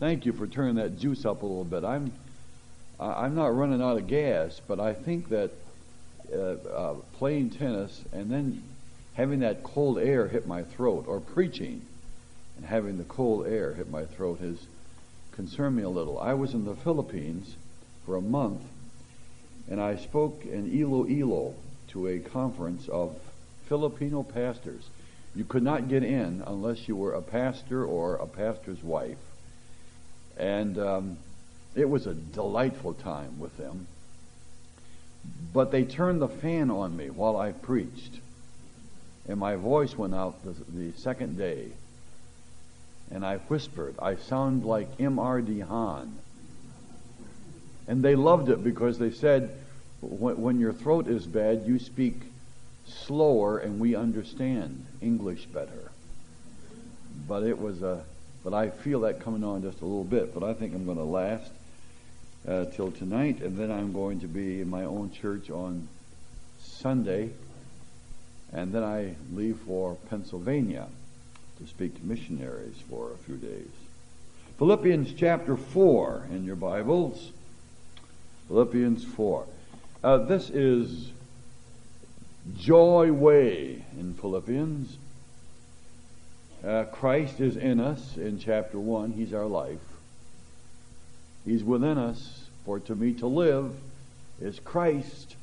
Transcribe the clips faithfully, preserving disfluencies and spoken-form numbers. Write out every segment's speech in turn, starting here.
Thank you for turning that juice up a little bit. I'm I- I'm not running out of gas, but I think that uh, uh, playing tennis and then having that cold air hit my throat, or preaching and having the cold air hit my throat, has concerned me a little. I was in the Philippines for a month, and I spoke in Iloilo to a conference of Filipino pastors. You could not get in unless you were a pastor or a pastor's wife. And um, it was a delightful time with them. But they turned the fan on me while I preached. And my voice went out the, the second day. And I whispered. I sound like M R D Han. And they loved it because they said, when, when your throat is bad, you speak slower and we understand English better. But it was a... But I feel that coming on just a little bit. But I think I'm going to last uh, till tonight. And then I'm going to be in my own church on Sunday. And then I leave for Pennsylvania to speak to missionaries for a few days. Philippians chapter four in your Bibles. Philippians four. Uh, this is Joy Way in Philippians. Uh, Christ is in us in chapter one. He's our life. He's within us. For to me to live is Christ.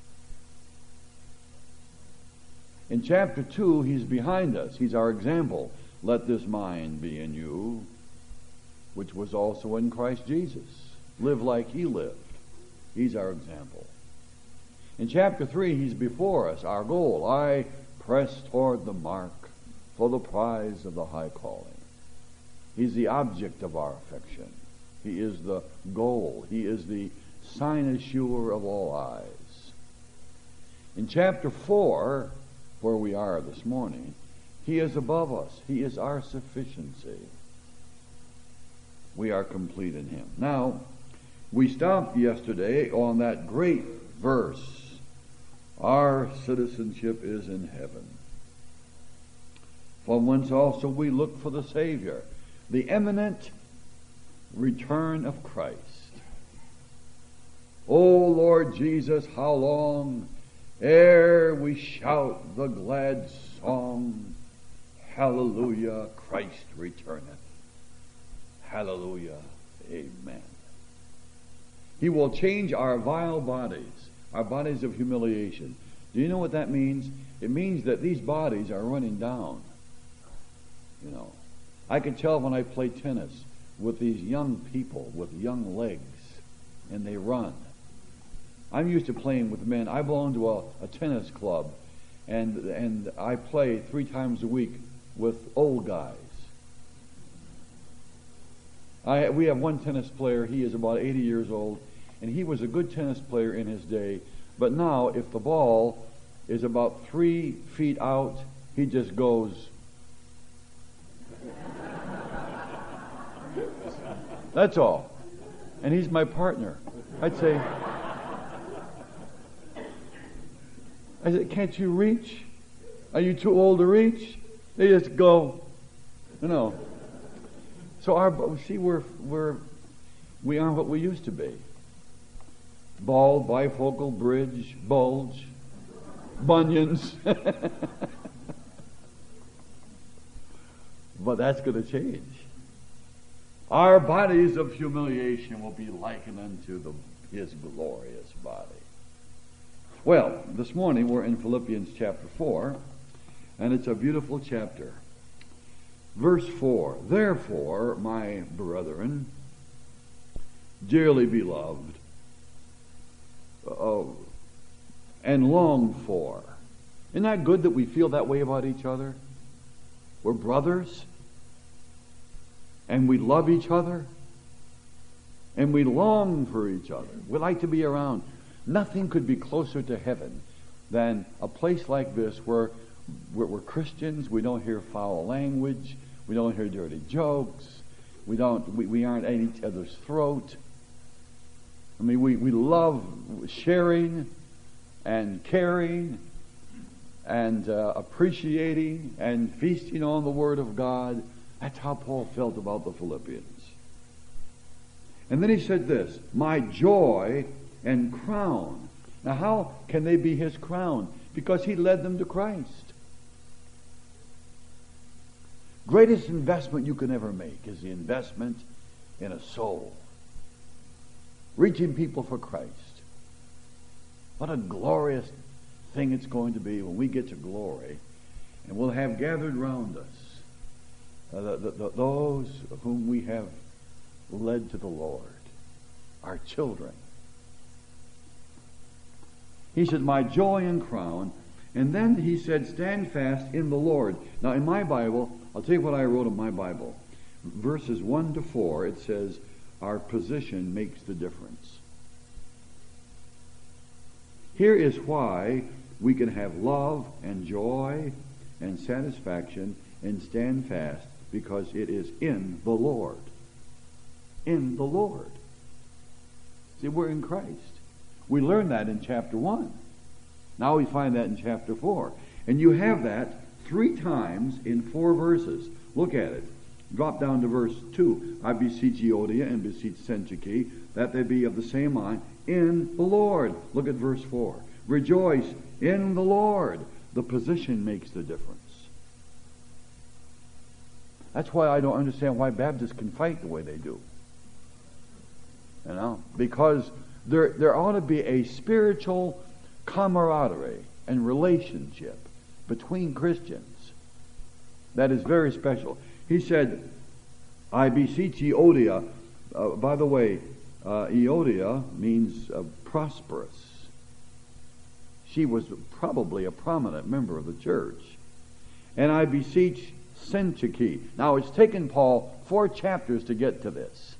In chapter two, He's behind us. He's our example. Let this mind be in you, which was also in Christ Jesus. Live like He lived. He's our example. In chapter three, He's before us, our goal. I press toward the mark for the prize of the high calling. He's the object of our affection. He is the goal. He is the cynosure of all eyes. In chapter four, where we are this morning, He is above us. He is our sufficiency. We are complete in Him. Now, we stopped yesterday on that great verse, our citizenship is in heaven, from whence also we look for the Savior, the imminent return of Christ. O Lord Jesus, how long ere we shout the glad song, Hallelujah, Christ returneth. Hallelujah, amen. He will change our vile bodies, our bodies of humiliation. Do you know what that means? It means that these bodies are running down. You know, I can tell when I play tennis with these young people with young legs, and they run. I'm used to playing with men. I belong to a, a tennis club, and and I play three times a week with old guys. I we have one tennis player. He is about eighty years old, and he was a good tennis player in his day. But now, if the ball is about three feet out, he just goes. That's all. And he's my partner. I'd say, I said, can't you reach? Are you too old to reach? They just go, you know. So our, see, we're, we're, we aren't what we used to be. Bald, bifocal, bridge, bulge, bunions. But that's going to change. Our bodies of humiliation will be likened unto the, His glorious body. Well, this morning we're in Philippians chapter four, and it's a beautiful chapter. Verse four, therefore, my brethren, dearly beloved, uh, and longed for. Isn't that good that we feel that way about each other? We're brothers. And we love each other. And we long for each other. We like to be around. Nothing could be closer to heaven than a place like this where we're, we're Christians. We don't hear foul language. We don't hear dirty jokes. We don't. We, we aren't at each other's throat. I mean, we, we love sharing and caring and uh, appreciating and feasting on the Word of God. That's how Paul felt about the Philippians. And then he said this, my joy and crown. Now how can they be his crown? Because he led them to Christ. Greatest investment you can ever make is the investment in a soul. Reaching people for Christ. What a glorious thing it's going to be when we get to glory and we'll have gathered round us uh, the, the, the, those whom we have led to the Lord, our children. He said, my joy and crown. And then he said, stand fast in the Lord. Now in my Bible, I'll tell you what I wrote in my Bible. Verses one to four, it says, our position makes the difference. Here is why we can have love and joy and satisfaction and stand fast, because it is in the Lord. In the Lord. See, we're in Christ. We learned that in chapter one. Now we find that in chapter four. And you have that three times in four verses. Look at it. Drop down to verse two. I beseech Euodia and beseech Syntyche that they be of the same mind in the Lord. Look at verse four. Rejoice in the Lord. The position makes the difference. That's why I don't understand why Baptists can fight the way they do. You know, because there there ought to be a spiritual camaraderie and relationship between Christians that is very special. He said, I beseech Euodia. Uh, by the way, uh, Euodia means uh, prosperous. She was probably a prominent member of the church. And I beseech Syntyche. Now, it's taken Paul four chapters to get to this.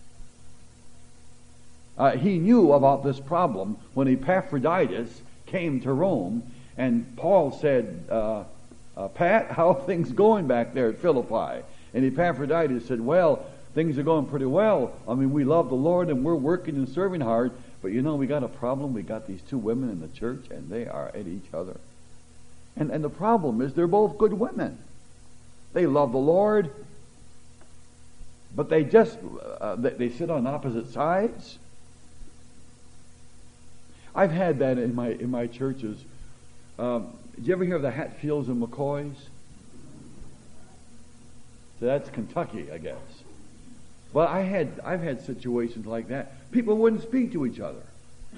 Uh, he knew about this problem when Epaphroditus came to Rome, and Paul said, uh, uh, Pat, how are things going back there at Philippi? And Epaphroditus said, well, things are going pretty well. I mean, we love the Lord and we're working and serving hard, but you know, we got a problem. We got these two women in the church and they are at each other. And, and the problem is they're both good women. They love the Lord, but they just, uh, they, they sit on opposite sides. I've had that in my in my churches. Um, did you ever hear of the Hatfields and McCoys? So that's Kentucky, I guess. But I had I've had situations like that. People wouldn't speak to each other.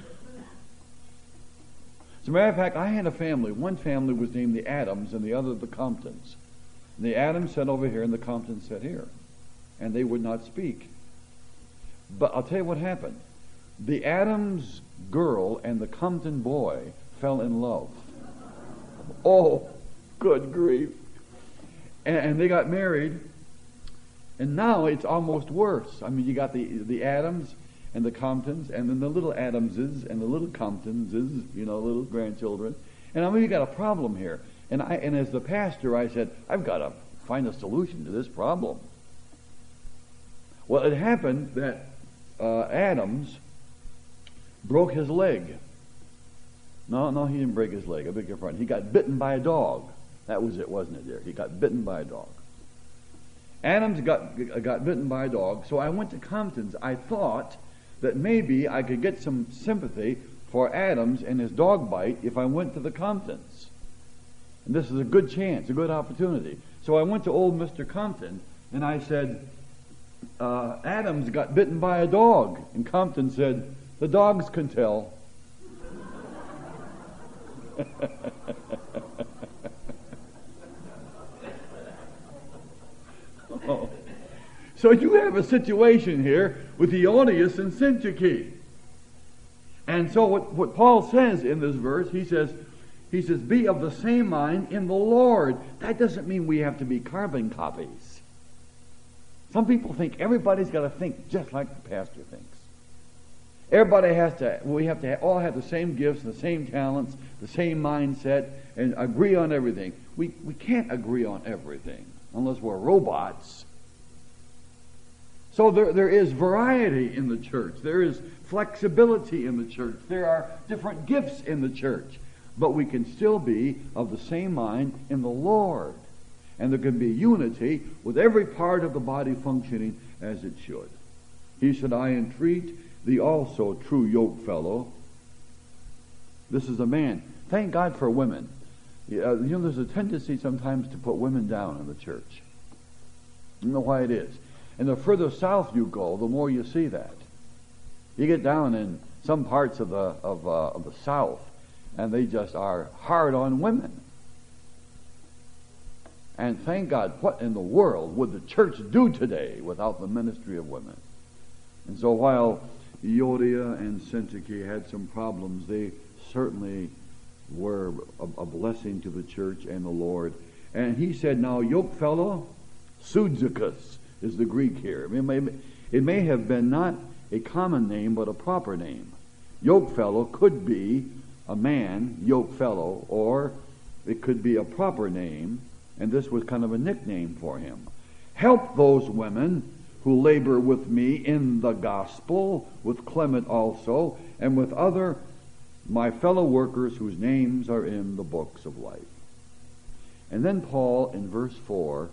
As a matter of fact, I had a family. One family was named the Adams and the other the Comptons. And the Adams sat over here and the Comptons sat here. And they would not speak. But I'll tell you what happened. The Adams girl and the Compton boy fell in love. Oh, good grief. And, and they got married. And now it's almost worse. I mean, you got the the Adams and the Comptons, and then the little Adamses and the little Comptonses, you know, little grandchildren. And I mean, you got a problem here. And I and as the pastor, I said, I've got to find a solution to this problem. Well, it happened that uh, Adams broke his leg. No, no, he didn't break his leg. I beg your pardon. He got bitten by a dog. That was it, wasn't it, dear? He got bitten by a dog. Adams got got bitten by a dog, so I went to Compton's. I thought that maybe I could get some sympathy for Adams and his dog bite if I went to the Comptons. And this is a good chance, a good opportunity. So I went to old Mister Compton, and I said, uh, Adams got bitten by a dog. And Compton said, the dogs can tell. Oh. So you have a situation here with Euodias and Syntyche. And so what, what Paul says in this verse, he says, he says, be of the same mind in the Lord. That doesn't mean we have to be carbon copies. Some people think everybody's got to think just like the pastor thinks. Everybody has to, we have to all have the same gifts, the same talents, the same mindset, and agree on everything. We we can't agree on everything unless we're robots. So there there is variety in the church. There is flexibility in the church. There are different gifts in the church. But we can still be of the same mind in the Lord. And there can be unity with every part of the body functioning as it should. He said, I entreat thee also, true yoke fellow. This is a man. Thank God for women. Uh, you know, there's a tendency sometimes to put women down in the church. You know why it is. And the further south you go, the more you see that. You get down in some parts of the of, uh, of the South, and they just are hard on women. And thank God, what in the world would the church do today without the ministry of women? And so while Euodia and Syntyche had some problems, they certainly were a, a blessing to the church and the Lord. And he said, now, yoke fellow, Sudzicus is the Greek here. It may, it may have been not a common name, but a proper name. Yoke fellow could be a man, yoke fellow, or it could be a proper name, and this was kind of a nickname for him. Help those women who labor with me in the gospel, with Clement also, and with other my fellow workers whose names are in the books of life. And then Paul, in verse four,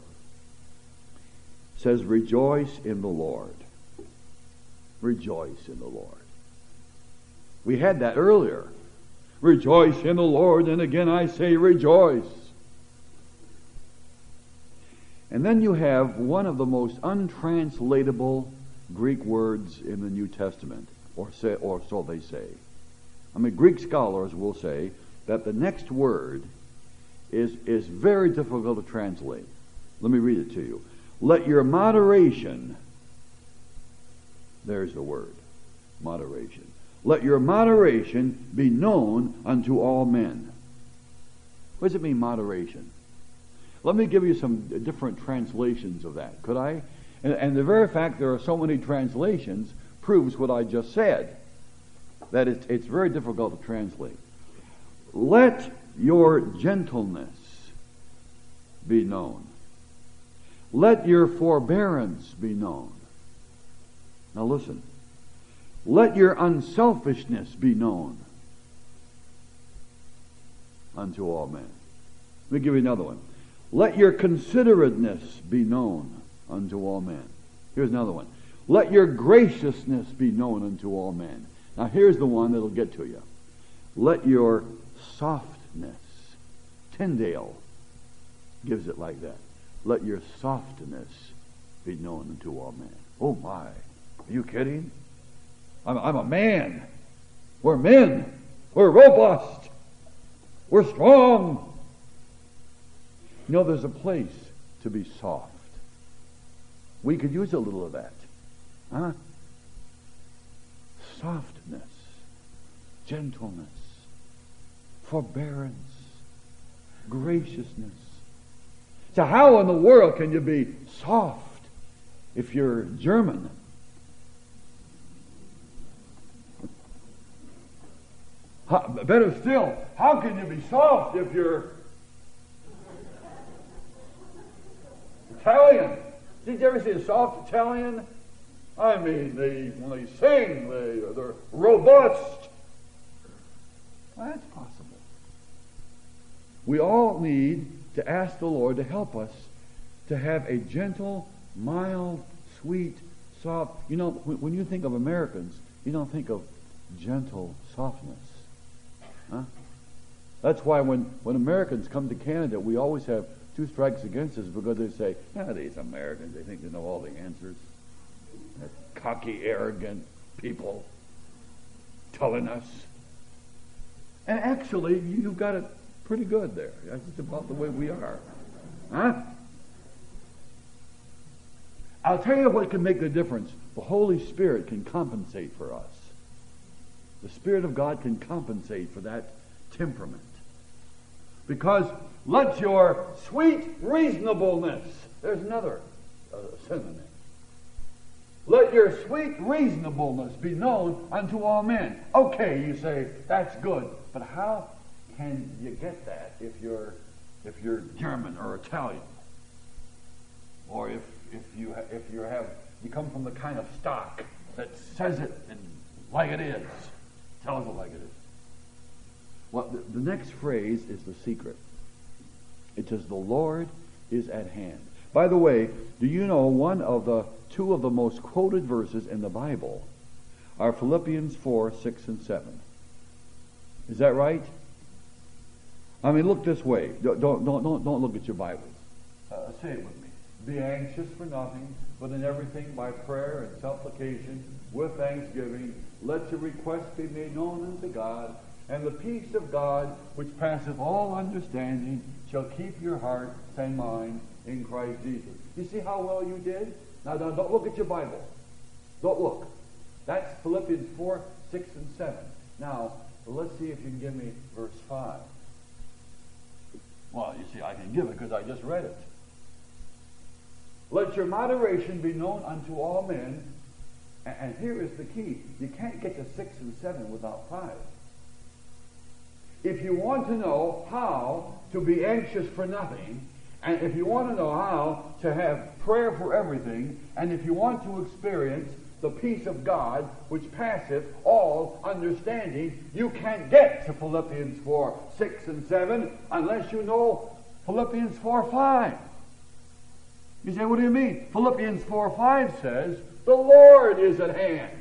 says, rejoice in the Lord. Rejoice in the Lord. We had that earlier. Rejoice in the Lord, and again I say rejoice. And then you have one of the most untranslatable Greek words in the New Testament, or say, or so they say. I mean, Greek scholars will say that the next word is, is very difficult to translate. Let me read it to you. Let your moderation, there's the word, moderation. Let your moderation be known unto all men. What does it mean, moderation? Let me give you some different translations of that, could I? And, and the very fact there are so many translations proves what I just said, that it's, it's very difficult to translate. Let your gentleness be known. Let your forbearance be known. Now listen. Let your unselfishness be known unto all men. Let me give you another one. Let your considerateness be known unto all men. Here's another one. Let your graciousness be known unto all men. Now here's the one that'll get to you. Let your softness. Tyndale gives it like that. Let your softness be known unto all men. Oh my. Are you kidding? I'm, I'm a man. We're men. We're robust. We're strong. You know, there's a place to be soft. We could use a little of that. Huh? Softness, gentleness, forbearance, graciousness. So how in the world can you be soft if you're German? How, better still, how can you be soft if you're Italian? Did you ever see a soft Italian? I mean, they when they sing, they, they're robust. Well, that's possible. We all need to ask the Lord to help us to have a gentle, mild, sweet, soft. You know, when you think of Americans, you don't think of gentle softness. Huh? That's why when, when Americans come to Canada, we always have two strikes against us because they say, ah, these Americans, they think they know all the answers. That cocky, arrogant people telling us. And actually, you've got it pretty good there. That's just about the way we are. Huh? I'll tell you what can make the difference. The Holy Spirit can compensate for us. The Spirit of God can compensate for that temperament. Because let your sweet reasonableness, there's another uh, synonym. Let your sweet reasonableness be known unto all men. Okay, you say, that's good. But how can you get that if you're if you're German or Italian? Or if if you ha- if you have you come from the kind of stock that says it and like it is. Tells it like it is. Well, the, the next phrase is the secret. It says, the Lord is at hand. By the way, do you know one of the two of the most quoted verses in the Bible are Philippians four, six, and seven? Is that right? I mean, look this way. Don't don't don't don't look at your Bibles. Uh, say it with me. Be anxious for nothing, but in everything by prayer and supplication with thanksgiving, let your requests be made known unto God, and the peace of God, which passeth all understanding, shall keep your heart and mind in Christ Jesus. You see how well you did? Now, now don't look at your Bible. Don't look. That's Philippians four, six, and seven. Now, let's see if you can give me verse five. Well, you see, I can give it because I just read it. Let your moderation be known unto all men. And here is the key. You can't get to six and seven without five. If you want to know how to be anxious for nothing, and if you want to know how to have prayer for everything, and if you want to experience the peace of God, which passeth all understanding, you can't get to Philippians four, six, and seven unless you know Philippians four, five. You say, what do you mean? Philippians four, five says, the Lord is at hand.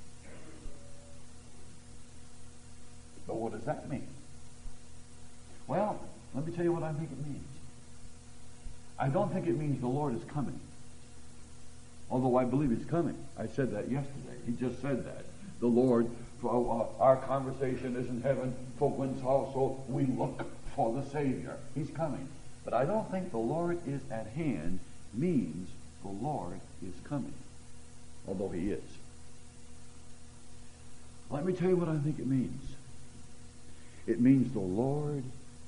But what does that mean? Well, let me tell you what I think it means. I don't think it means the Lord is coming. Although I believe He's coming. I said that yesterday. He just said that. The Lord, uh, our conversation is in heaven, for whence also we look for the Savior. He's coming. But I don't think the Lord is at hand means the Lord is coming. Although He is. Let me tell you what I think it means. It means the Lord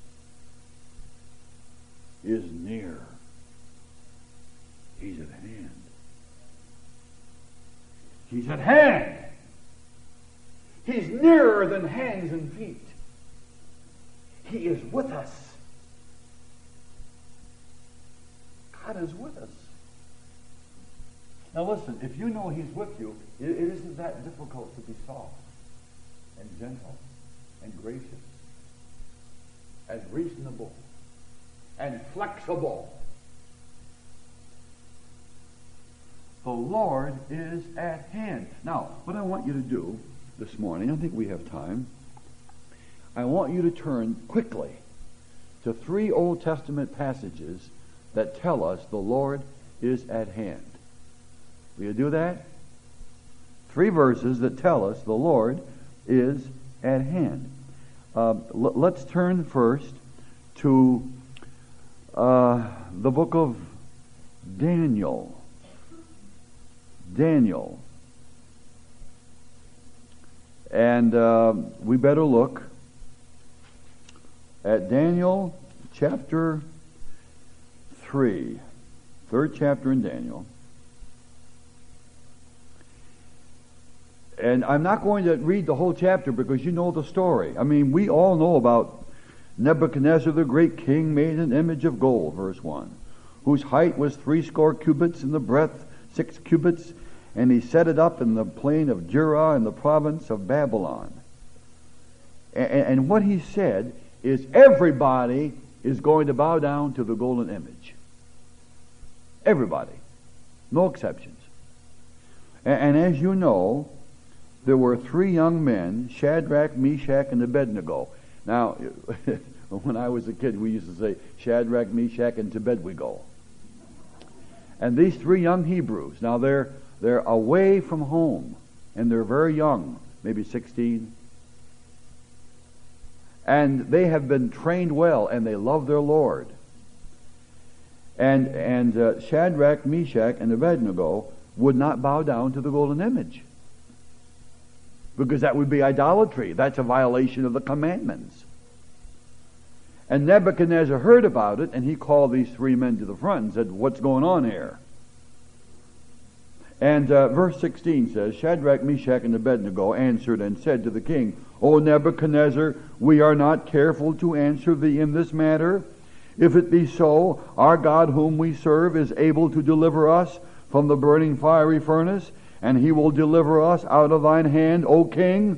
is near. He's at hand. He's at hand. He's nearer than hands and feet. He is with us. God is with us. Now listen, if you know He's with you, it, it isn't that difficult to be soft and gentle and gracious and reasonable and flexible. The Lord is at hand. Now, what I want you to do this morning, I think we have time, I want you to turn quickly to three Old Testament passages that tell us the Lord is at hand. Will you do that? Three verses that tell us the Lord is at hand. Uh, l- let's turn first to uh, the book of Daniel. Daniel. And uh, we better look at Daniel chapter three. Third chapter in Daniel. And I'm not going to read the whole chapter because you know the story. I mean, we all know about Nebuchadnezzar, the great king, made an image of gold, verse one, whose height was threescore cubits and the breadth six cubits, and he set it up in the plain of Dura in the province of Babylon. And, and what he said is everybody is going to bow down to the golden image. Everybody. No exceptions. And, and as you know, there were three young men, Shadrach, Meshach, and Abednego. Now, when I was a kid, we used to say, Shadrach, Meshach, and to bed we go. And these three young Hebrews, now they're they're away from home, and they're very young, maybe sixteen. And they have been trained well, and they love their Lord. And and uh, Shadrach, Meshach, and Abednego would not bow down to the golden image, because that would be idolatry. That's a violation of the commandments. And Nebuchadnezzar heard about it, and he called these three men to the front and said, what's going on here? And uh, verse sixteen says, Shadrach, Meshach, and Abednego answered and said to the king, O Nebuchadnezzar, we are not careful to answer thee in this matter. If it be so, our God whom we serve is able to deliver us from the burning fiery furnace, and he will deliver us out of thine hand, O king.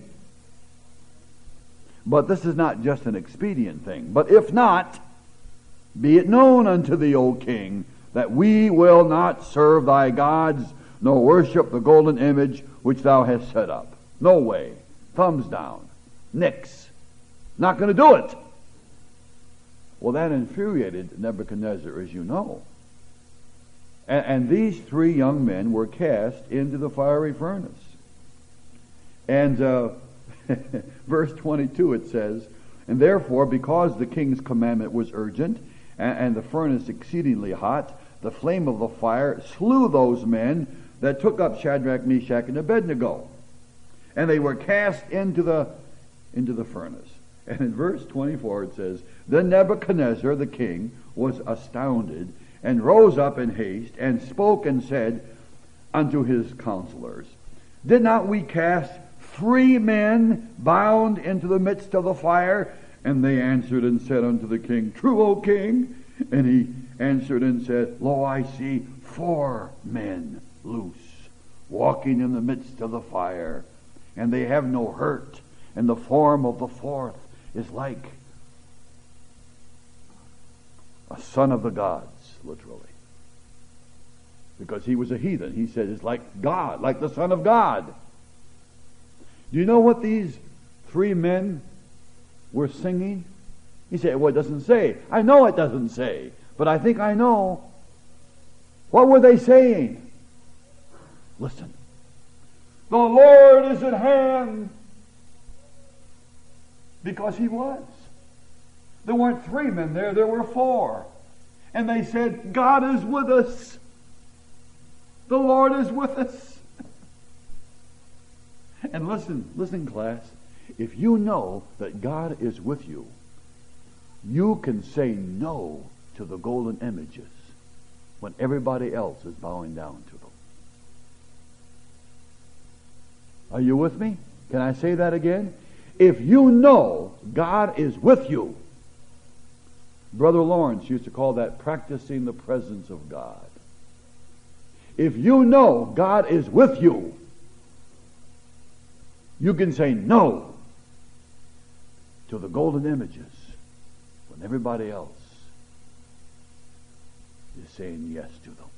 But this is not just an expedient thing. But if not, be it known unto thee, O king, that we will not serve thy gods, nor worship the golden image which thou hast set up. No way. Thumbs down. Nix. Not going to do it. Well, that infuriated Nebuchadnezzar, as you know. And, and these three young men were cast into the fiery furnace. And uh, verse twenty-two it says, and therefore, because the king's commandment was urgent, and, and the furnace exceedingly hot, the flame of the fire slew those men that took up Shadrach, Meshach, and Abednego. And they were cast into the into the furnace. And in verse twenty-four it says, then Nebuchadnezzar the king was astounded, and rose up in haste, and spoke and said unto his counselors, did not we cast three men bound into the midst of the fire? And they answered and said unto the king, true, O king. And he answered and said, lo, I see four men loose, walking in the midst of the fire, and they have no hurt, and the form of the fourth is like a son of the gods, literally. Because he was a heathen. He said it's like God, like the Son of God. Do you know what these three men were singing? He said, well, it doesn't say. I know it doesn't say, but I think I know. What were they saying? Listen. The Lord is at hand. Because he was. There weren't three men there, there were four. And they said, God is with us. The Lord is with us. And listen, listen, class. If you know that God is with you, you can say no to the golden images when everybody else is bowing down to them. Are you with me? Can I say that again? If you know God is with you, Brother Lawrence used to call that practicing the presence of God. If you know God is with you, you can say no to the golden images when everybody else is saying yes to them.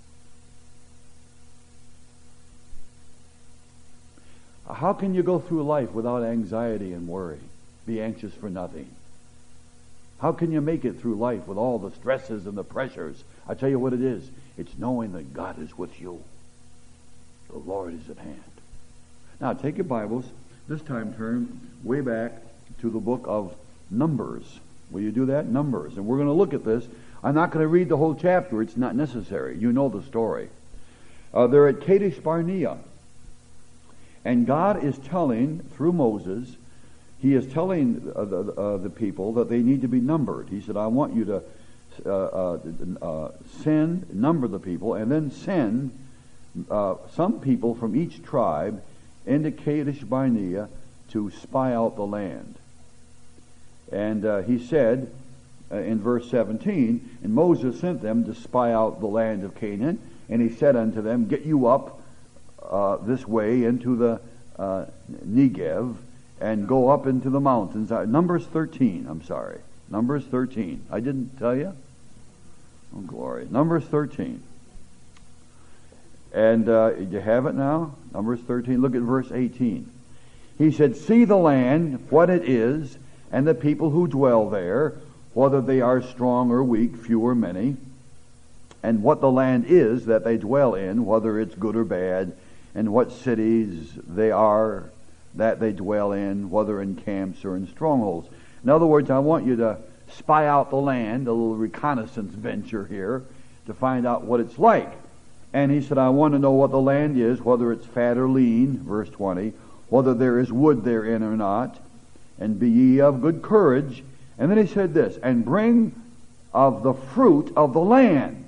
How can you go through life without anxiety and worry? Be anxious for nothing. How can you make it through life with all the stresses and the pressures? I tell you what it is. It's knowing that God is with you. The Lord is at hand. Now take your Bibles. This time turn way back to the book of Numbers. Will you do that? Numbers. And we're going to look at this. I'm not going to read the whole chapter. It's not necessary. You know the story. Uh, they're at Kadesh Barnea. And God is telling, through Moses, he is telling uh, the, uh, the people that they need to be numbered. He said, I want you to uh, uh, uh, send, number the people, and then send uh, some people from each tribe into Kadesh Barnea to spy out the land. And uh, he said uh, in verse seventeen, and Moses sent them to spy out the land of Canaan, and he said unto them, get you up uh, this way into the uh, Negev, and go up into the mountains. Uh, Numbers thirteen, I'm sorry. Numbers thirteen. I didn't tell you? Oh, glory. Numbers thirteen. And uh, you have it now? Numbers thirteen. Look at verse eighteen. He said, see the land, what it is, and the people who dwell there, whether they are strong or weak, few or many, and what the land is that they dwell in, whether it's good or bad, and what cities they are that they dwell in, whether in camps or in strongholds. In other words, I want you to spy out the land, a little reconnaissance venture here, to find out what it's like. And he said, I want to know what the land is, whether it's fat or lean, verse twenty, whether there is wood therein or not, and be ye of good courage. And then he said this, and bring of the fruit of the land.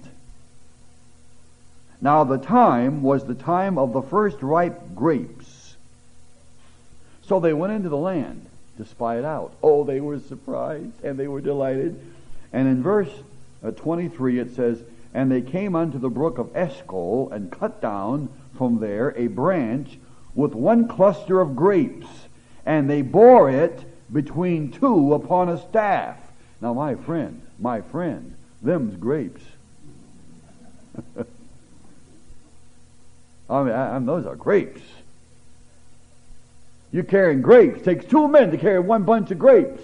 Now the time was the time of the first ripe grapes. So they went into the land to spy it out. Oh, they were surprised and they were delighted. And in verse uh, twenty-three it says, and they came unto the brook of Eshcol, and cut down from there a branch with one cluster of grapes, and they bore it between two upon a staff. Now my friend, my friend, them's grapes. I mean, I, I, those are grapes. You're carrying grapes. It takes two men to carry one bunch of grapes.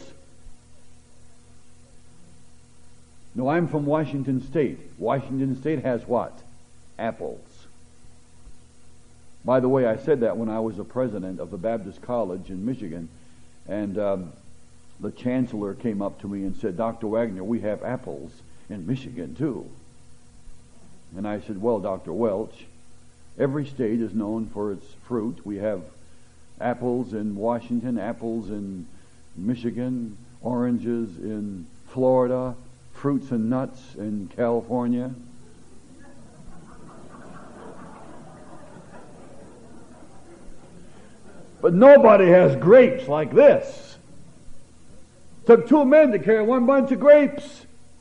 No, I'm from Washington State. Washington State has what? Apples. By the way, I said that when I was the president of the Baptist College in Michigan, and um, the chancellor came up to me and said, Doctor Wagner, we have apples in Michigan too. And I said, well, Doctor Welch, every state is known for its fruit. We have apples in Washington, apples in Michigan, oranges in Florida, fruits and nuts in California. But nobody has grapes like this. Took two men to carry one bunch of grapes.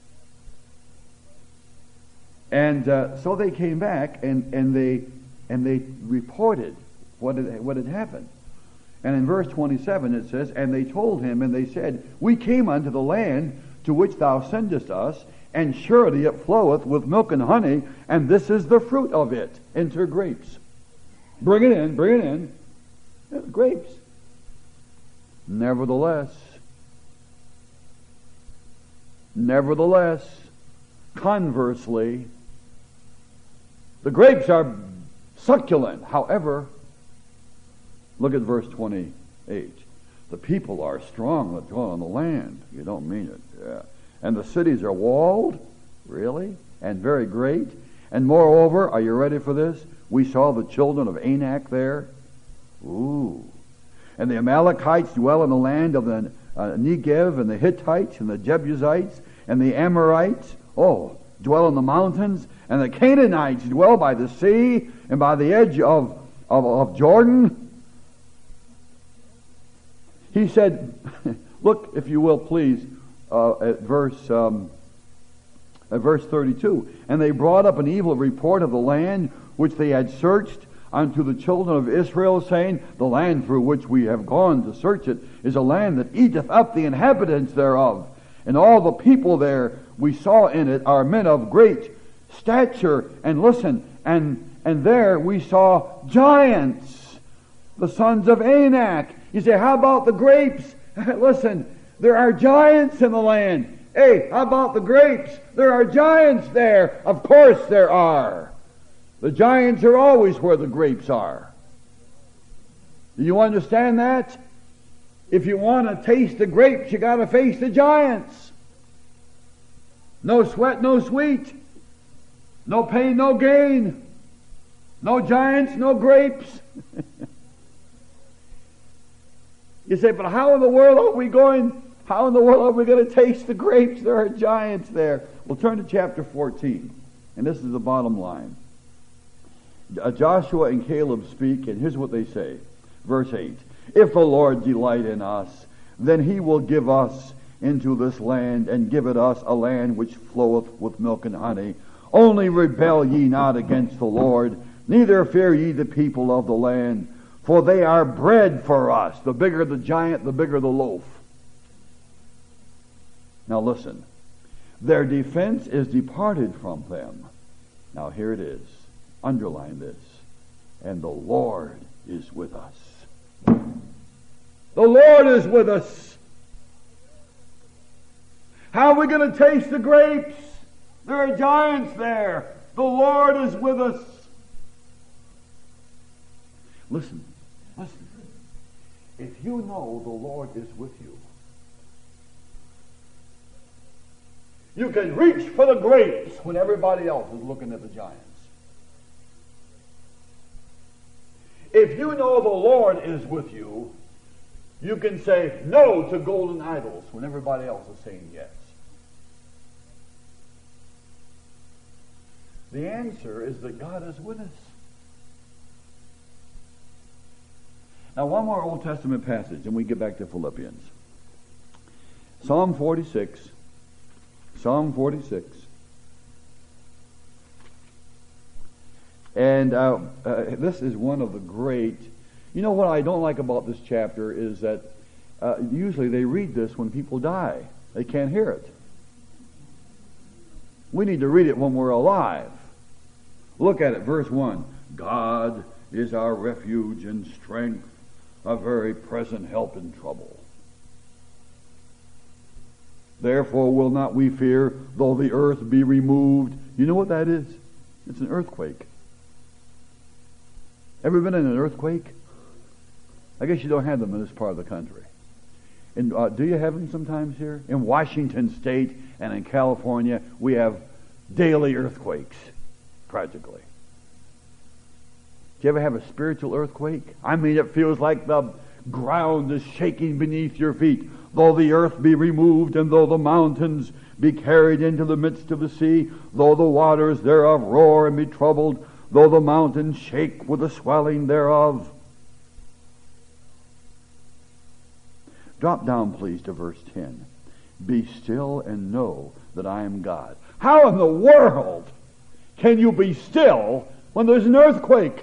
And uh, so they came back and, and they and they reported what had, what had happened. And in verse twenty-seven it says, and they told him, and they said, we came unto the land to which thou sendest us, and surely it floweth with milk and honey, and this is the fruit of it. Enter grapes. Bring it in, bring it in. It's grapes. Nevertheless, nevertheless, conversely, the grapes are succulent. However, look at verse twenty-eight. The people are strong that dwell on the land. You don't mean it. Yeah. And the cities are walled. Really? And very great. And moreover, are you ready for this? We saw the children of Anak there. Ooh. And the Amalekites dwell in the land of the uh, Negev, and the Hittites, and the Jebusites, and the Amorites. Oh, dwell in the mountains. And the Canaanites dwell by the sea, and by the edge of, of, of Jordan. He said, look, if you will, please, uh, at verse um, at verse thirty-two. And they brought up an evil report of the land which they had searched unto the children of Israel, saying, the land through which we have gone to search it is a land that eateth up the inhabitants thereof. And all the people there we saw in it are men of great stature. And listen, and and there we saw giants, the sons of Anak. You say, how about the grapes? Listen, there are giants in the land. Hey, how about the grapes? There are giants there. Of course there are. The giants are always where the grapes are. Do you understand that? If you want to taste the grapes, you got to face the giants. No sweat, no sweet. No pain, no gain. No giants, no grapes. You say, but how in the world are we going, how in the world are we going to taste the grapes? There are giants there. Well, turn to chapter fourteen. And this is the bottom line. Uh, Joshua and Caleb speak, and here's what they say. Verse eight. If the Lord delight in us, then he will give us into this land, and give it us a land which floweth with milk and honey. Only rebel ye not against the Lord, neither fear ye the people of the land. For they are bread for us. The bigger the giant, the bigger the loaf. Now listen. Their defense is departed from them. Now here it is. Underline this. And the Lord is with us. The Lord is with us. How are we going to taste the grapes? There are giants there. The Lord is with us. Listen. Listen. If you know the Lord is with you, you can reach for the grapes when everybody else is looking at the giants. If you know the Lord is with you, you can say no to golden idols when everybody else is saying yes. The answer is that God is with us. Now, one more Old Testament passage, and we get back to Philippians. Psalm forty-six. Psalm forty-six. And uh, uh, this is one of the great... You know what I don't like about this chapter is that uh, usually they read this when people die. They can't hear it. We need to read it when we're alive. Look at it, verse one. God is our refuge and strength, a very present help in trouble. Therefore will not we fear, though the earth be removed. You know what that is? It's an earthquake. Ever been in an earthquake? I guess you don't have them in this part of the country. And uh, do you have them sometimes here? In Washington State and in California, we have daily earthquakes, practically. Do you ever have a spiritual earthquake? I mean, it feels like the ground is shaking beneath your feet. Though the earth be removed, and though the mountains be carried into the midst of the sea, though the waters thereof roar and be troubled, though the mountains shake with the swelling thereof. Drop down, please, to verse ten. Be still and know that I am God. How in the world can you be still when there's an earthquake?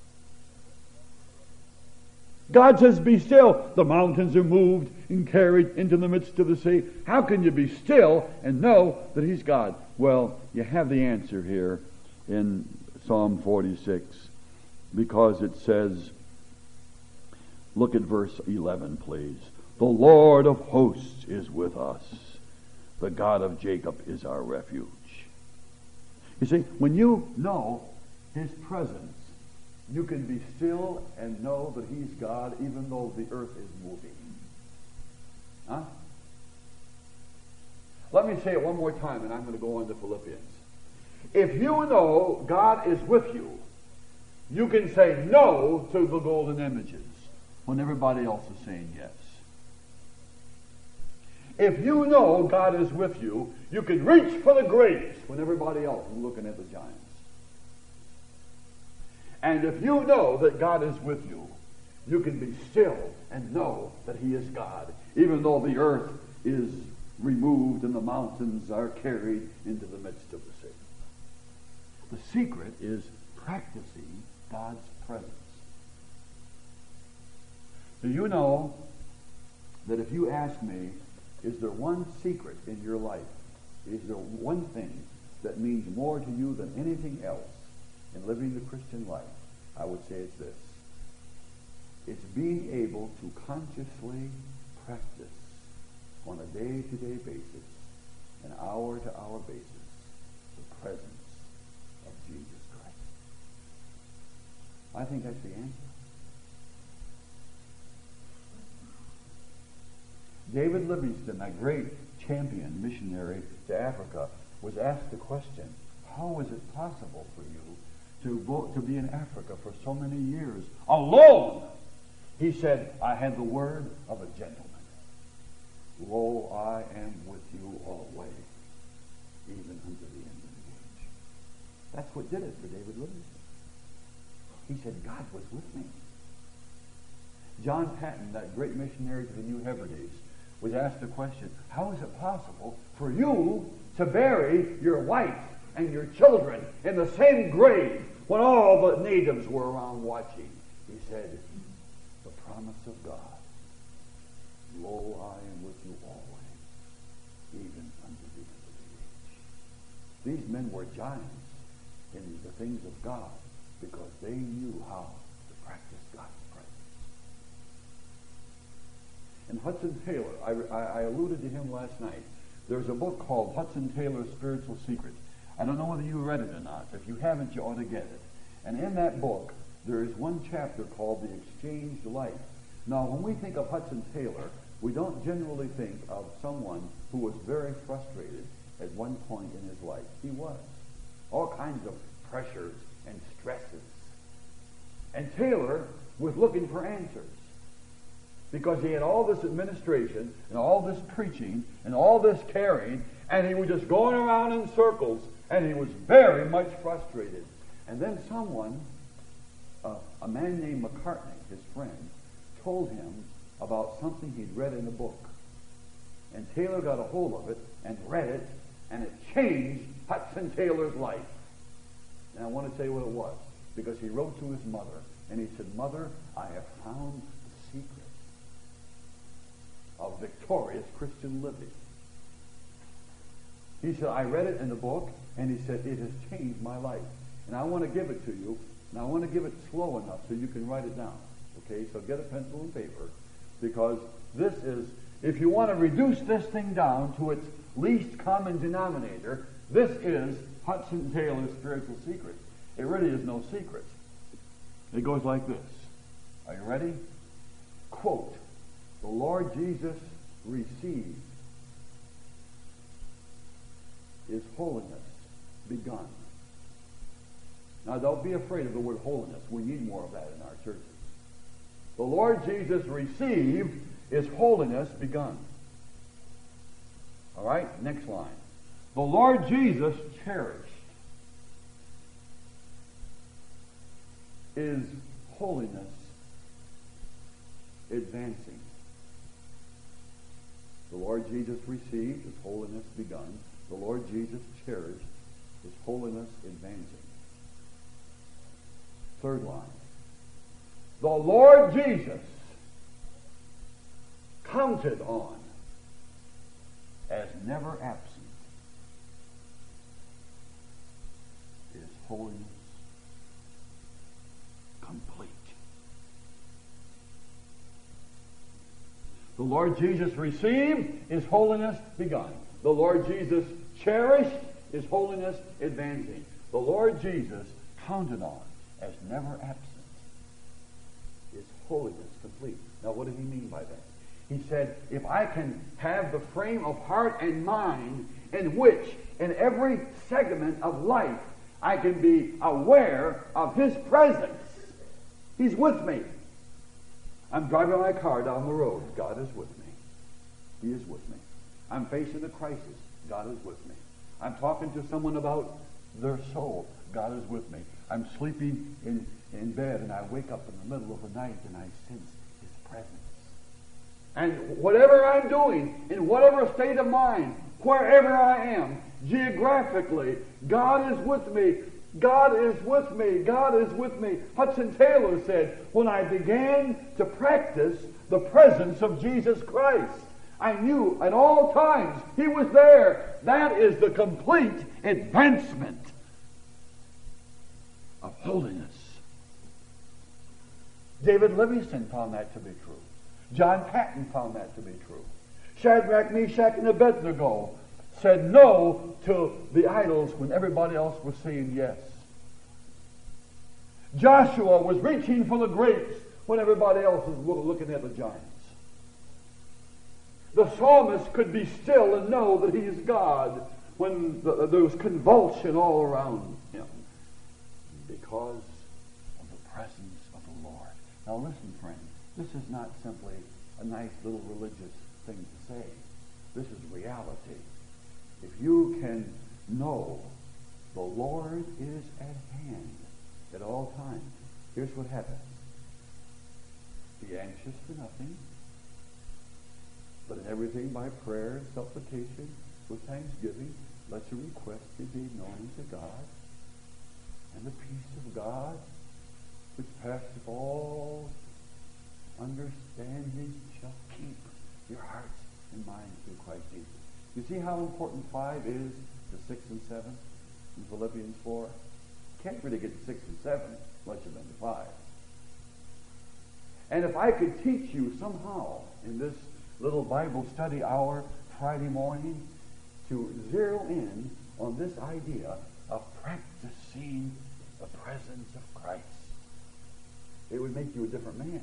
God says, be still. The mountains are moved and carried into the midst of the sea. How can you be still and know that He's God? Well, you have the answer here in Psalm forty-six, because it says, look at verse eleven, please. The Lord of hosts is with us. The God of Jacob is our refuge. You see, when you know His presence, you can be still and know that He's God, even though the earth is moving. Huh? Let me say it one more time, and I'm going to go on to Philippians. If you know God is with you, you can say no to the golden images when everybody else is saying yes. If you know God is with you, you can reach for the grapes when everybody else is looking at the giants. And if you know that God is with you, you can be still and know that He is God, even though the earth is removed and the mountains are carried into the midst of the sea. The secret is practicing God's presence. Do you know that if you ask me, is there one secret in your life? Is there one thing that means more to you than anything else in living the Christian life? I would say it's this. It's being able to consciously practice on a day-to-day basis, an hour-to-hour basis, the presence of Jesus Christ. I think that's the answer. David Livingstone, a great champion missionary to Africa, was asked the question, how was it possible for you to go, to be in Africa for so many years alone? He said, I had the word of a gentleman. Lo, I am with you always, even unto the end of the age. That's what did it for David Livingstone. He said, God was with me. John Patton, that great missionary to the New Hebrides, was asked the question, how is it possible for you to bury your wife and your children in the same grave when all the natives were around watching? He said, the promise of God, lo, I am with you always, even unto the end of the age. These men were giants in the things of God because they knew how to practice God's presence. And Hudson Taylor, I, I, I alluded to him last night. There's a book called Hudson Taylor's Spiritual Secrets. I don't know whether you read it or not. If you haven't, you ought to get it. And in that book, there is one chapter called The Exchanged Life. Now, when we think of Hudson Taylor, we don't generally think of someone who was very frustrated at one point in his life. He was. All kinds of pressures and stresses. And Taylor was looking for answers. Because he had all this administration and all this preaching and all this caring, and he was just going around in circles, and he was very much frustrated. And then someone, uh, a man named McCartney, his friend, told him about something he'd read in a book. And Taylor got a hold of it and read it, and it changed Hudson Taylor's life. And I want to tell you what it was, because he wrote to his mother, and he said, Mother, I have found the secret of victorious Christian living. He said, I read it in the book, and he said, it has changed my life. And I want to give it to you, and I want to give it slow enough so you can write it down. Okay, so get a pencil and paper, because this is, if you want to reduce this thing down to its least common denominator, this is Hudson Taylor's Spiritual Secrets. It really is no secret. It goes like this. Are you ready? Quote, the Lord Jesus received His holiness begun. Now don't be afraid of the word holiness. We need more of that in our churches. The Lord Jesus received His holiness begun. All right, next line. The Lord Jesus cherished His holiness advancing. The Lord Jesus received His holiness begun. The Lord Jesus cherished His holiness advancing. Third line. The Lord Jesus counted on as never absent His holiness complete. The Lord Jesus received His holiness begun. The Lord Jesus cherished His holiness advancing. The Lord Jesus counted on as never absent His holiness complete. Now what did He mean by that? He said, if I can have the frame of heart and mind in which in every segment of life I can be aware of His presence. He's with me. I'm driving my car down the road. God is with me. He is with me. I'm facing a crisis. God is with me. I'm talking to someone about their soul. God is with me. I'm sleeping in, in bed and I wake up in the middle of the night and I sense His presence. And whatever I'm doing, in whatever state of mind, wherever I am, geographically, God is with me. God is with me. God is with me. Hudson Taylor said, when I began to practice the presence of Jesus Christ, I knew at all times He was there. That is the complete advancement of holiness. David Livingstone found that to be true. John Patton found that to be true. Shadrach, Meshach, and Abednego said no to the idols when everybody else was saying yes. Joshua was reaching for the grapes when everybody else was looking at the giants. The psalmist could be still and know that he is God when the, there was convulsion all around him because of the presence of the Lord. Now listen, friend, this is not simply a nice little religious thing to say. This is reality. If you can know the Lord is at hand at all times, here's what happens. Be anxious for nothing, but in everything by prayer and supplication with thanksgiving, let your requests be made known to God, and the peace of God, which passeth all understanding, shall keep your hearts and minds through Christ Jesus. You see how important five is to six and seven in Philippians four? You can't really get to six and seven unless you've been to five. And if I could teach you somehow in this little Bible study hour Friday morning to zero in on this idea of practicing the presence of Christ, it would make you a different man.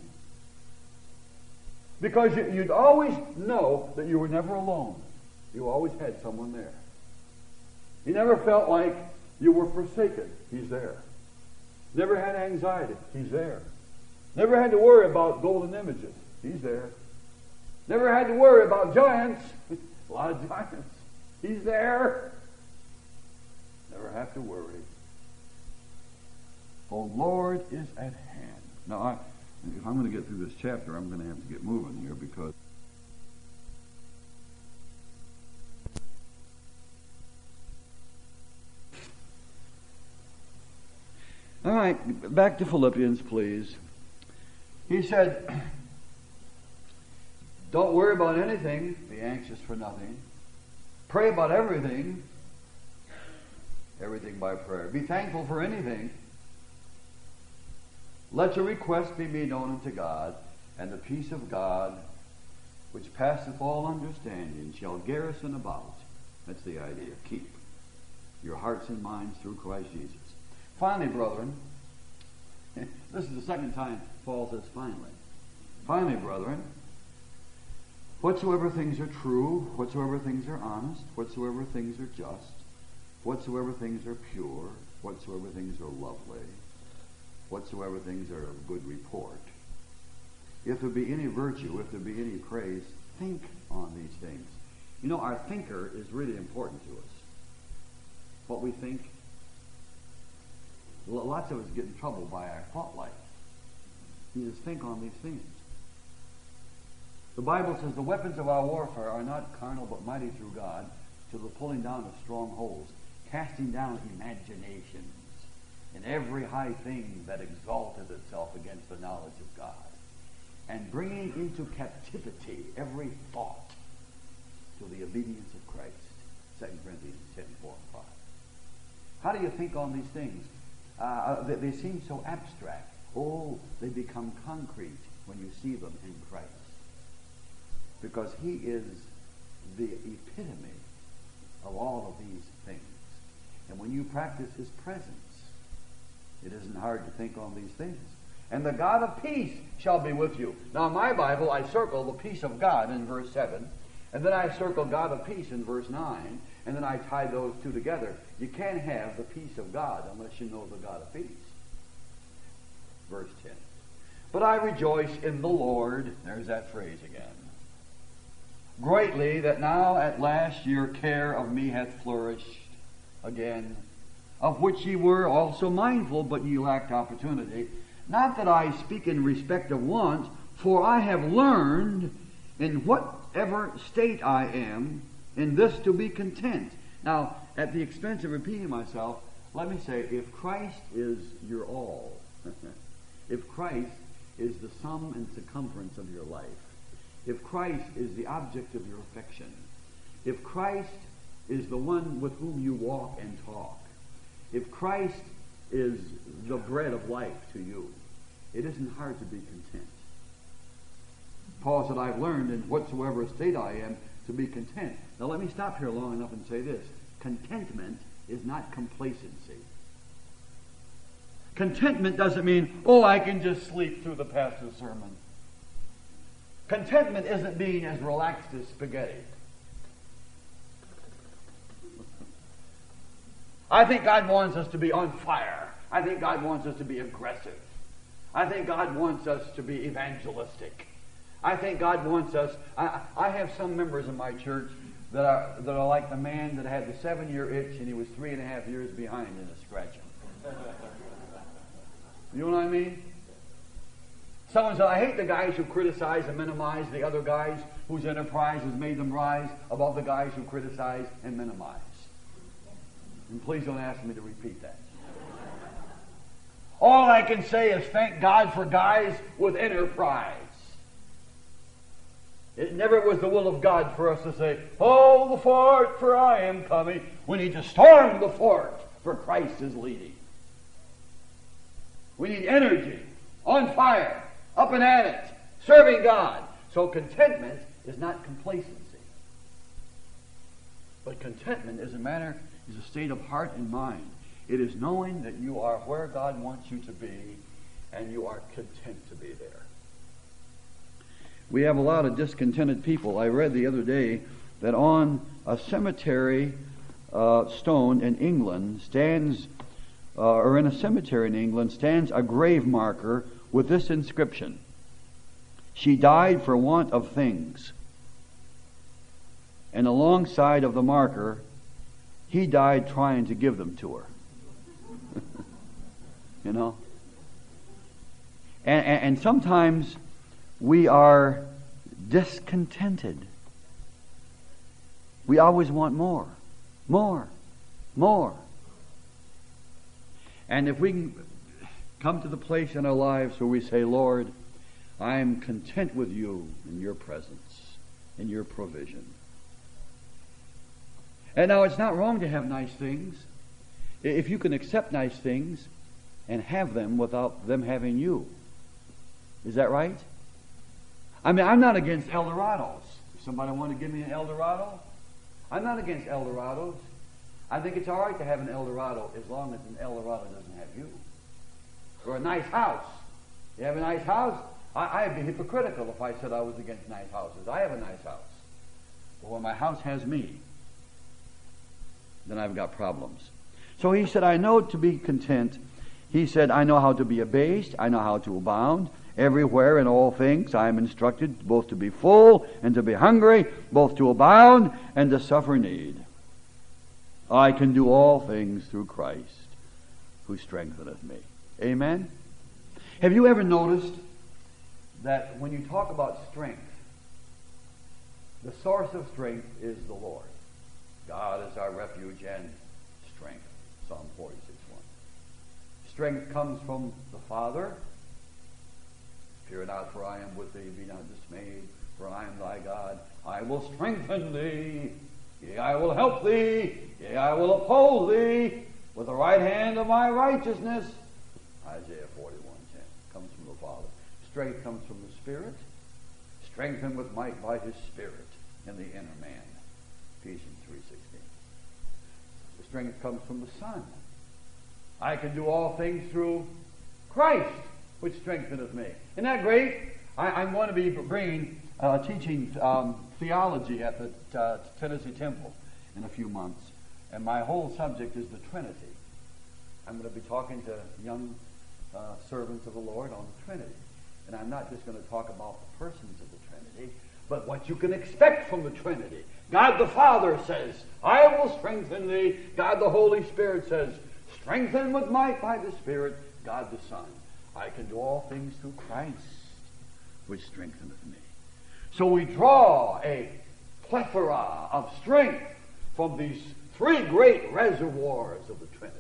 Because you'd always know that you were never alone. You always had someone there. You never felt like you were forsaken. He's there. Never had anxiety. He's there. Never had to worry about golden images. He's there. Never had to worry about giants. A lot of giants. He's there. Never have to worry. The Lord is at hand. Now, I, if I'm going to get through this chapter, I'm going to have to get moving here because all right, back to Philippians, please. He said, don't worry about anything. Be anxious for nothing. Pray about everything. everything by prayer. Be thankful for anything. Let your request be made known unto God, and the peace of God, which passeth all understanding, shall garrison about. That's the idea. Keep your hearts and minds through Christ Jesus. Finally, brethren, this is the second time Paul says finally. Finally, brethren, whatsoever things are true, whatsoever things are honest, whatsoever things are just, whatsoever things are pure, whatsoever things are lovely, whatsoever things are of good report, if there be any virtue, if there be any praise, think on these things. You know, our thinker is really important to us. What we think. Lots of us get in trouble by our thought life. You just think on these things. The Bible says the weapons of our warfare are not carnal but mighty through God to the pulling down of strongholds, casting down imaginations and every high thing that exalteth itself against the knowledge of God, and bringing into captivity every thought to the obedience of Christ. Second Corinthians ten, four and five. How do you think on these things? Uh, they, they seem so abstract. Oh, they become concrete when you see them in Christ. Because he is the epitome of all of these things. And when you practice his presence, it isn't hard to think on these things. And the God of peace shall be with you. Now in my Bible, I circle the peace of God in verse seven. And then I circle God of peace in verse nine. And then I tie those two together. You can't have the peace of God unless you know the God of peace. Verse ten. But I rejoice in the Lord. There's that phrase again. Greatly that now at last your care of me hath flourished again, of which ye were also mindful, but ye lacked opportunity. Not that I speak in respect of want, for I have learned in whatever state I am, in this to be content. Now, at the expense of repeating myself, let me say, if Christ is your all, if Christ is the sum and circumference of your life, if Christ is the object of your affection, if Christ is the one with whom you walk and talk, if Christ is the bread of life to you, it isn't hard to be content. Paul said, I've learned in whatsoever state I am to be content. Now let me stop here long enough and say this. Contentment is not complacency. Contentment doesn't mean, oh, I can just sleep through the pastor's sermon. Contentment isn't being as relaxed as spaghetti. I think God wants us to be on fire. I think God wants us to be aggressive. I think God wants us to be evangelistic. I think God wants us... I, I have some members in my church that are, that are like the man that had the seven-year itch and he was three and a half years behind in a scratching. You know what I mean? Someone said, I hate the guys who criticize and minimize the other guys whose enterprise has made them rise above the guys who criticize and minimize. And please don't ask me to repeat that. All I can say is thank God for guys with enterprise. It never was the will of God for us to say, hold the fort, for I am coming. We need to storm the fort, for Christ is leading. We need energy, on fire, up and at it, serving God. So contentment is not complacency. But contentment is a matter, is a state of heart and mind. It is knowing that you are where God wants you to be, and you are content to be there. We have a lot of discontented people. I read the other day that on a cemetery uh, stone in England stands, uh, or in a cemetery in England stands a grave marker with this inscription: she died for want of things. And alongside of the marker, he died trying to give them to her. You know? And, and, and sometimes we are discontented. We always want more, more, more. And if we can come to the place in our lives where we say, Lord, I am content with you in your presence, in your provision. And now it's not wrong to have nice things. If you can accept nice things and have them without them having you. Is that right? I mean, I'm not against Eldorados. If somebody want to give me an Eldorado, I'm not against Eldorados. I think it's all right to have an Eldorado as long as an Eldorado doesn't have you. Or a nice house. You have a nice house? I, I'd be hypocritical if I said I was against nice houses. I have a nice house. But when my house has me, then I've got problems. So he said, I know to be content. He said, I know how to be abased. I know how to abound. Everywhere in all things I am instructed both to be full and to be hungry, both to abound and to suffer need. I can do all things through Christ who strengtheneth me. Amen? Have you ever noticed that when you talk about strength, the source of strength is the Lord. God is our refuge and strength. Psalm forty-six one. Strength comes from the Father. Fear not, for I am with thee. Be not dismayed, for I am thy God. I will strengthen thee. Yea, I will help thee. Yea, I will uphold thee with the right hand of my righteousness. Isaiah forty-one ten comes from the Father. Strength comes from the Spirit. Strengthened with might by his Spirit in the inner man. Ephesians three sixteen. The strength comes from the Son. I can do all things through Christ, which strengtheneth me. Isn't that great? I, I'm going to be bringing, uh, teaching um, theology at the uh, Tennessee Temple in a few months. And my whole subject is the Trinity. I'm going to be talking to young uh, servants of the Lord on the Trinity. And I'm not just going to talk about the persons of the Trinity, but what you can expect from the Trinity. God the Father says, I will strengthen thee. God the Holy Spirit says, strengthen with might by the Spirit. God the Son, I can do all things through Christ, which strengtheneth me. So we draw a plethora of strength from these three great reservoirs of the Trinity.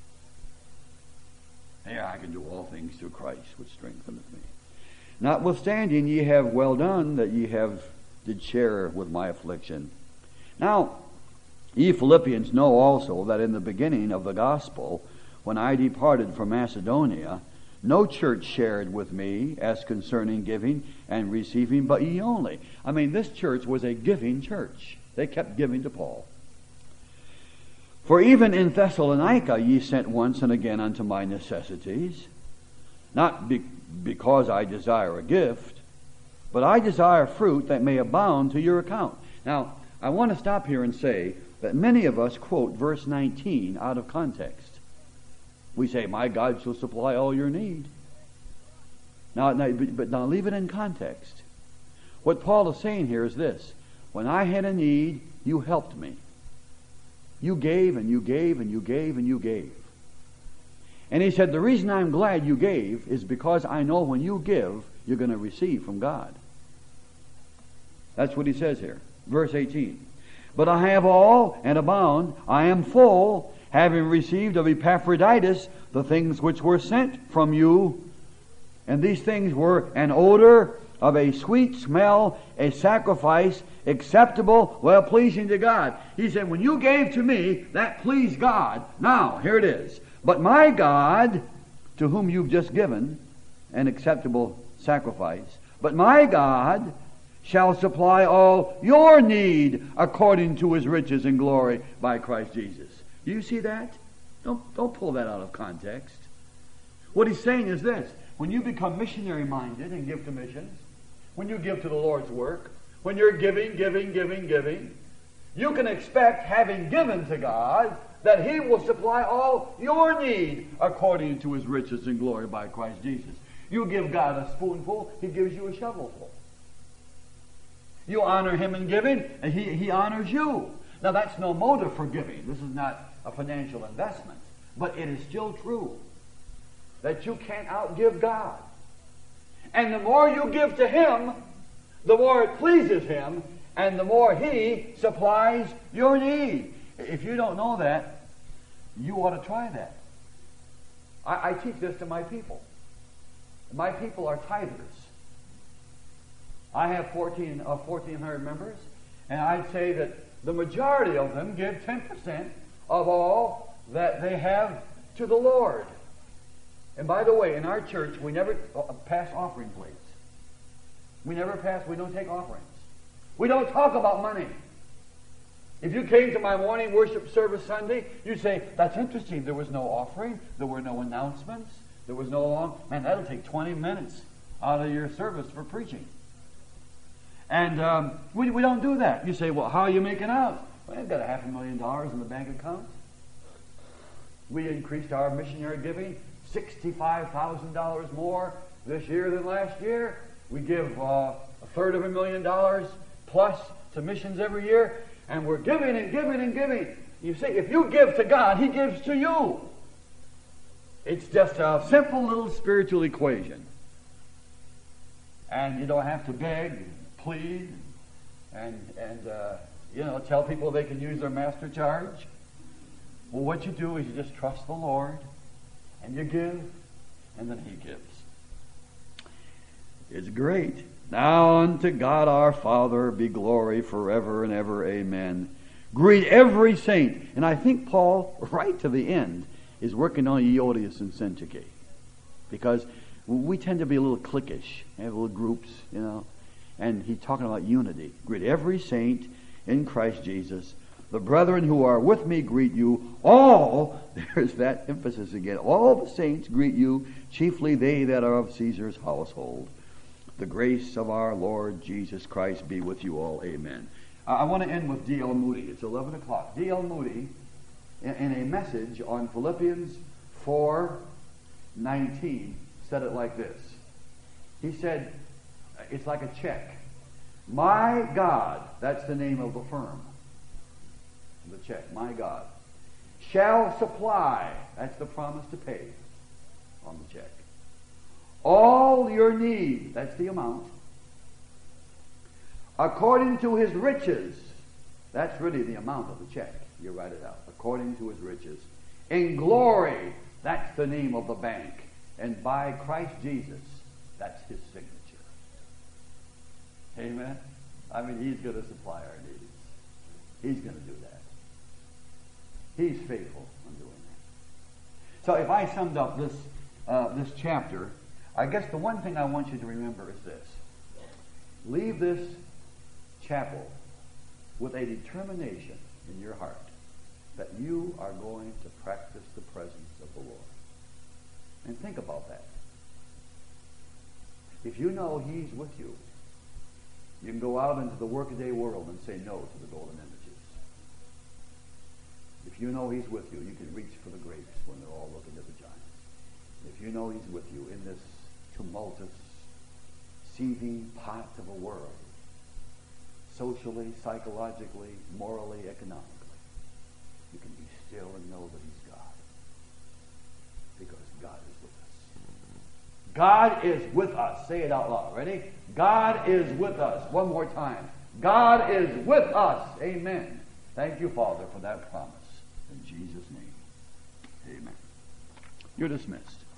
There I can do all things through Christ, which strengtheneth me. Notwithstanding, ye have well done that ye have did share with my affliction. Now, ye Philippians know also that in the beginning of the gospel, when I departed from Macedonia, no church shared with me as concerning giving and receiving, but ye only. I mean, this church was a giving church. They kept giving to Paul. For even in Thessalonica ye sent once and again unto my necessities, not be- because I desire a gift, but I desire fruit that may abound to your account. Now, I want to stop here and say that many of us quote verse nineteen out of context. We say, my God shall supply all your need. Now, now, but now leave it in context. What Paul is saying here is this. When I had a need, you helped me. You gave and you gave and you gave and you gave. And he said, the reason I'm glad you gave is because I know when you give, you're going to receive from God. That's what he says here. Verse eighteen. But I have all and abound. I am full, having received of Epaphroditus the things which were sent from you. And these things were an odor of a sweet smell, a sacrifice acceptable, well-pleasing to God. He said, when you gave to me, that pleased God. Now, here it is. But my God, to whom you've just given an acceptable sacrifice, but my God shall supply all your need according to his riches and glory by Christ Jesus. Do you see that? Don't, don't pull that out of context. What he's saying is this. When you become missionary-minded and give to missions, when you give to the Lord's work, when you're giving, giving, giving, giving, you can expect, having given to God, that he will supply all your need according to his riches and glory by Christ Jesus. You give God a spoonful, he gives you a shovelful. You honor him in giving, and he, he honors you. Now that's no motive for giving. This is not a financial investment. But it is still true that you can't outgive God. And the more you give to him, the more it pleases him, and the more he supplies your need. If you don't know that, you ought to try that. I, I teach this to my people. My people are tithers. I have fourteen of fourteen hundred members, and I'd say that the majority of them give ten percent of all that they have to the Lord. And by the way, in our church, we never pass offering plates. We never pass, we don't take offerings. We don't talk about money. If you came to my morning worship service Sunday, you'd say, that's interesting. There was no offering. There were no announcements. There was no long... Man, that'll take twenty minutes out of your service for preaching. And um, we, we don't do that. You say, well, how are you making out? Well, I've got a half a million dollars in the bank account. We increased our missionary giving sixty-five thousand dollars more this year than last year. We give uh, a third of a million dollars plus to missions every year. And we're giving and giving and giving. You see, if you give to God, He gives to you. It's just a simple little spiritual equation. And you don't have to beg, plead, and, and uh, you know, tell people they can use their master charge. Well, what you do is you just trust the Lord, and you give, and then He gives. It's great. Now unto God our Father be glory forever and ever. Amen. Greet every saint. And I think Paul, right to the end, is working on Euodias and Syntyche. Because we tend to be a little cliquish, have little groups, you know. And he's talking about unity. Greet every saint in Christ Jesus. The brethren who are with me greet you. All, there's that emphasis again, all the saints greet you, chiefly they that are of Caesar's household. The grace of our Lord Jesus Christ be with you all. Amen. Uh, I want to end with D L Moody. It's eleven o'clock. D L Moody, in, in a message on Philippians four nineteen, said it like this. He said, it's like a check. My God, that's the name of the firm. The check, my God, shall supply, that's the promise to pay on the check, all your need, that's the amount, according to His riches, that's really the amount of the check, you write it out, according to His riches, in glory, that's the name of the bank, and by Christ Jesus, that's His signature. Amen? I mean, He's going to supply our needs. He's going to do that. He's faithful in doing that. So if I summed up this uh, this chapter, I guess the one thing I want you to remember is this. Leave this chapel with a determination in your heart that you are going to practice the presence of the Lord. And think about that. If you know He's with you, you can go out into the workaday world and say no to the golden images. If you know He's with you, you can reach for the grapes when they're all looking at the giants. If you know He's with you in this tumultuous, seething pot of a world, socially, psychologically, morally, economically, you can be still and know that He's God. Because God is with us. God is with us. Say it out loud. Ready? God is with us. One more time. God is with us. Amen. Thank you, Father, for that promise. In Jesus' name, amen. You're dismissed.